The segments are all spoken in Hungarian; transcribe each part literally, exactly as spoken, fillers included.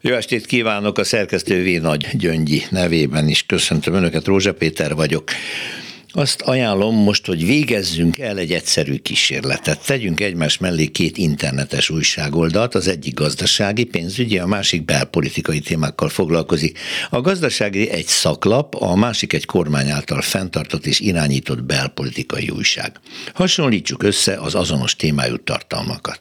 Jó estét kívánok, a szerkesztő V. Nagy Gyöngyi nevében is köszöntöm Önöket, Rózsa Péter vagyok. Azt ajánlom most, hogy végezzünk el egy egyszerű kísérletet. Tegyünk egymás mellé két internetes újságoldalt, az egyik gazdasági, pénzügyi, a másik belpolitikai témákkal foglalkozik. A gazdasági egy szaklap, a másik egy kormány által fenntartott és irányított belpolitikai újság. Hasonlítsuk össze az azonos témájú tartalmakat.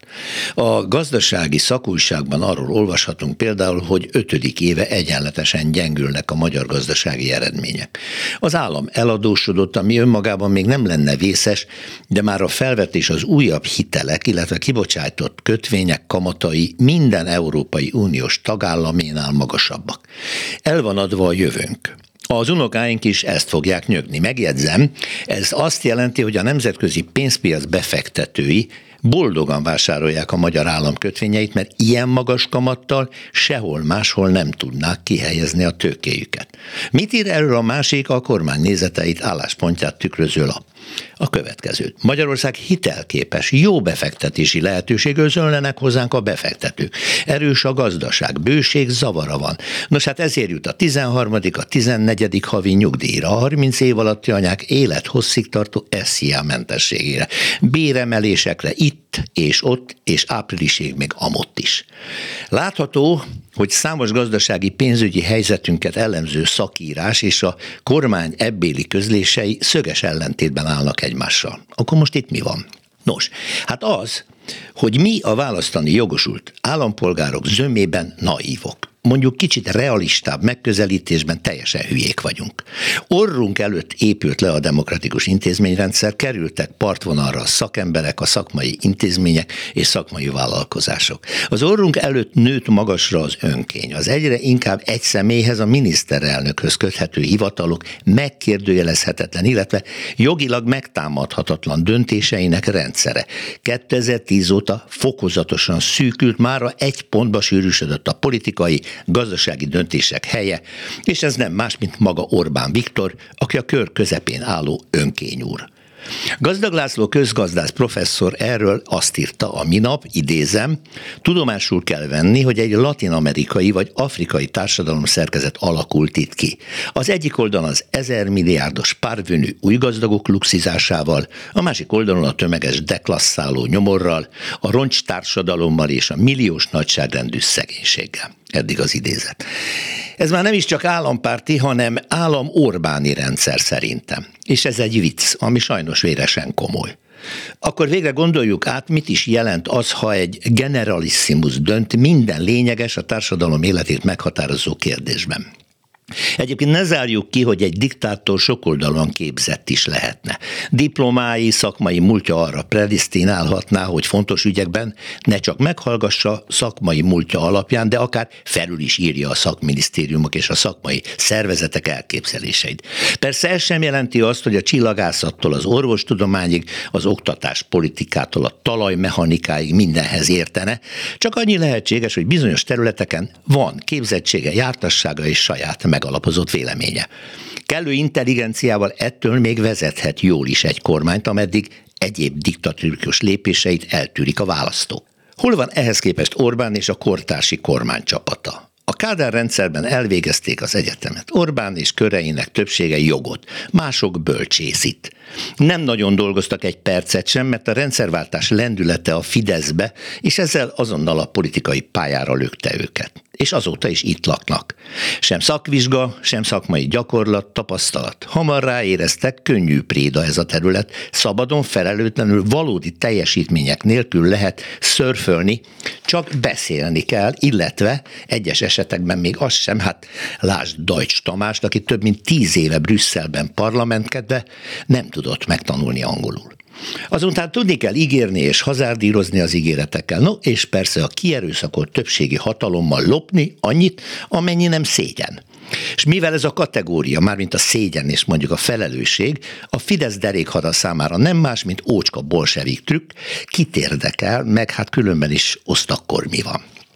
A gazdasági szakújságban arról olvashatunk például, hogy ötödik éve egyenletesen gyengülnek a magyar gazdasági eredmények. Az állam eladósodott, ami önmagában még nem lenne vészes, de már a felvetés az újabb hitelek, illetve kibocsátott kötvények kamatai minden Európai Uniós tagállaménál magasabbak. El van adva a jövőnk. Az unokáink is ezt fogják nyögni. Megjegyzem, ez azt jelenti, hogy a nemzetközi pénzpiac befektetői boldogan vásárolják a magyar állam kötvényeit, mert ilyen magas kamattal sehol máshol nem tudnák kihelyezni a tőkéjüket. Mit ír erről a másik, a kormány nézeteit, álláspontját tükröző lap? A következőt. Magyarország hitelképes, jó befektetési lehetőség, özönlenek hozzánk a befektetők. Erős a gazdaság, bőség zavara van. Nos, hát ezért jut a tizenharmadik, a tizennegyedik havi nyugdíjra, a harminc év alatti anyák élethosszig tartó es zé á mentességére, béremelésekre itt és ott, és áprilisig még amott is. Látható, hogy számos gazdasági pénzügyi helyzetünket elemző szakírás és a kormány ebbéli közlései szöges ellentétben állnak egymással. Akkor most itt mi van? Nos, hát az, hogy mi a választani jogosult állampolgárok zömében naívok. Mondjuk kicsit realistább megközelítésben teljesen hülyék vagyunk. Orrunk előtt épült le a demokratikus intézményrendszer, kerültek partvonalra a szakemberek, a szakmai intézmények és szakmai vállalkozások. Az orrunk előtt nőtt magasra az önkény. Az egyre inkább egy személyhez, a miniszterelnökhöz köthető hivatalok megkérdőjelezhetetlen, illetve jogilag megtámadhatatlan döntéseinek rendszere. kétezer-tíz óta fokozatosan szűkült, mára egy pontba sűrűsödött a politikai, gazdasági döntések helye, és ez nem más, mint maga Orbán Viktor, aki a kör közepén álló önkényúr. Gazdag László közgazdász professzor erről azt írta a minap, idézem, tudomásul kell venni, hogy egy latin-amerikai vagy afrikai társadalomszerkezet alakult itt ki. Az egyik oldalon az ezer milliárdos párvönű új gazdagok luxizásával, a másik oldalon a tömeges deklasszáló nyomorral, a roncstársadalommal és a milliós nagyságrendű szegénységgel. Eddig az idézet. Ez már nem is csak állampárti, hanem állam-Orbáni rendszer szerintem. És ez egy vicc, ami sajnos véresen komoly. Akkor végre gondoljuk át, mit is jelent az, ha egy generalissimus dönt minden lényeges, a társadalom életét meghatározó kérdésben. Egyébként ne zárjuk ki, hogy egy diktátor sokoldalúan képzett is lehetne. Diplomái, szakmai múltja arra predisztinálhatná, hogy fontos ügyekben ne csak meghallgassa szakmai múltja alapján, de akár felül is írja a szakminisztériumok és a szakmai szervezetek elképzeléseit. Persze ez sem jelenti azt, hogy a csillagászattól az orvostudományig, az oktatás politikától a talajmechanikáig mindenhez értene, csak annyi lehetséges, hogy bizonyos területeken van képzettsége, jártassága és saját megalapozott véleménye. Kellő intelligenciával ettől még vezethet jól is egy kormányt, ameddig egyéb diktatórikus lépéseit eltűrik a választók. Hol van ehhez képest Orbán és a kortársi kormány csapata? A Kádár rendszerben elvégezték az egyetemet. Orbán és köreinek többsége jogot, mások bölcsészit. Nem nagyon dolgoztak egy percet sem, mert a rendszerváltás lendülete a Fideszbe, és ezzel azonnal a politikai pályára lökte őket. És azóta is itt laknak. Sem szakvizsga, sem szakmai gyakorlat, tapasztalat. Hamar ráéreztek, könnyű préda ez a terület, szabadon, felelőtlenül, valódi teljesítmények nélkül lehet szörfölni, csak beszélni kell, illetve egyes esetekben még az sem, hát lásd Deutsch Tamást, aki több mint tíz éve Brüsszelben parlamentkedve nem tudott megtanulni angolul. Azután tudni kell ígérni és hazárdírozni az ígéretekkel, no és persze a kierőszakolt többségi hatalommal lopni annyit, amennyi nem szégyen. És mivel ez a kategória, mármint a szégyen és mondjuk a felelősség, a Fidesz derékhada számára nem más, mint ócska bolsevik trükk, kit érdekel, meg hát különben is osztakkor mi van.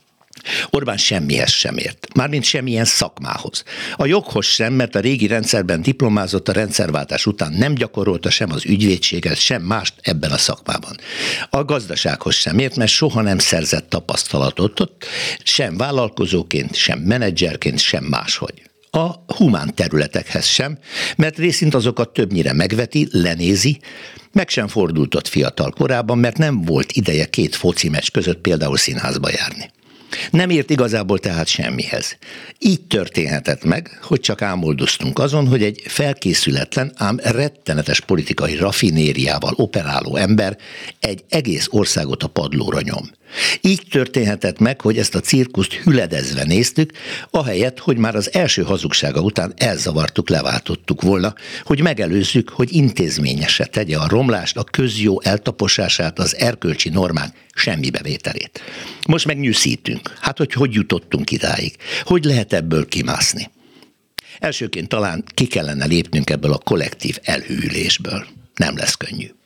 Orbán semmihez sem ért, mármint semmilyen szakmához. A joghoz sem, mert a régi rendszerben diplomázott, a rendszerváltás után nem gyakorolta sem az ügyvédséget, sem mást ebben a szakmában. A gazdasághoz sem ért, mert soha nem szerzett tapasztalatot ott, sem vállalkozóként, sem menedzserként, sem máshogy. A humán területekhez sem, mert részint azokat többnyire megveti, lenézi, meg sem fordult ott fiatal korában, mert nem volt ideje két foci meccs között például színházba járni. Nem ért igazából tehát semmihez. Így történhetett meg, hogy csak ámoldoztunk azon, hogy egy felkészületlen, ám rettenetes politikai raffinériával operáló ember egy egész országot a padlóra nyom. Így történhetett meg, hogy ezt a cirkuszt hüledezve néztük, ahelyett, hogy már az első hazugsága után elzavartuk, leváltottuk volna, hogy megelőzzük, hogy intézményese tegye a romlást, a közjó eltaposását, az erkölcsi normák semmibevételét. Most meg nyűszítünk. Hát, hogy hogy jutottunk idáig? Hogy lehet ebből kimászni? Elsőként talán ki kellene lépnünk ebből a kollektív elhűlésből. Nem lesz könnyű.